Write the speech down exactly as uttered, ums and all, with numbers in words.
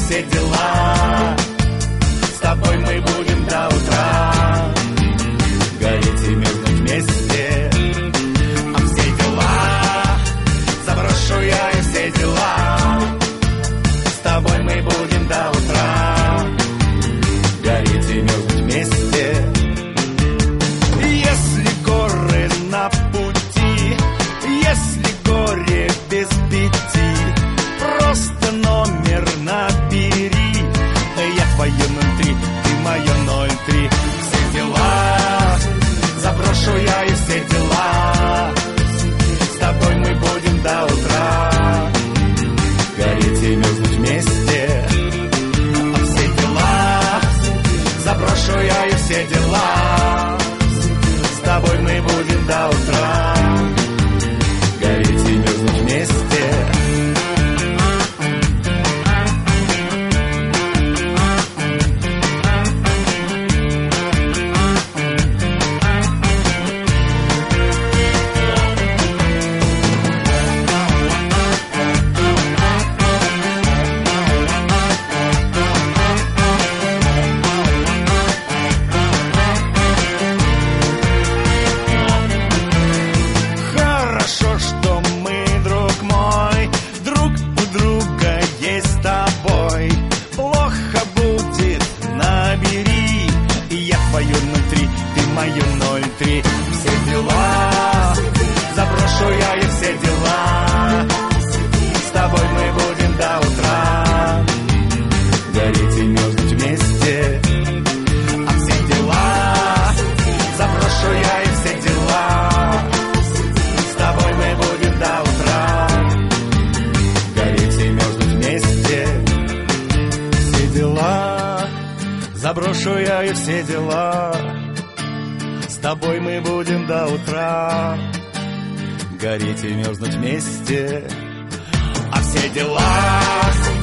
все дела. С тобой мы будем до утра гореть и мерзнуть вместе. А все дела заброшу я и все дела. С тобой мы будем до утра гореть и мерзнуть вместе. Если горы на пути, если горе без пяти, просто номер набери. Я твое ноль три, ты мое ноль три. Все дела заброшу я и все дела. С тобой мы будем до утра гореть и мерзнуть вместе. А все дела заброшу я и все дела. С тобой мы будем до утра гореть и мерзнуть вместе. Заброшу я и все дела. С тобой мы будем до утра гореть и мерзнуть вместе. А все дела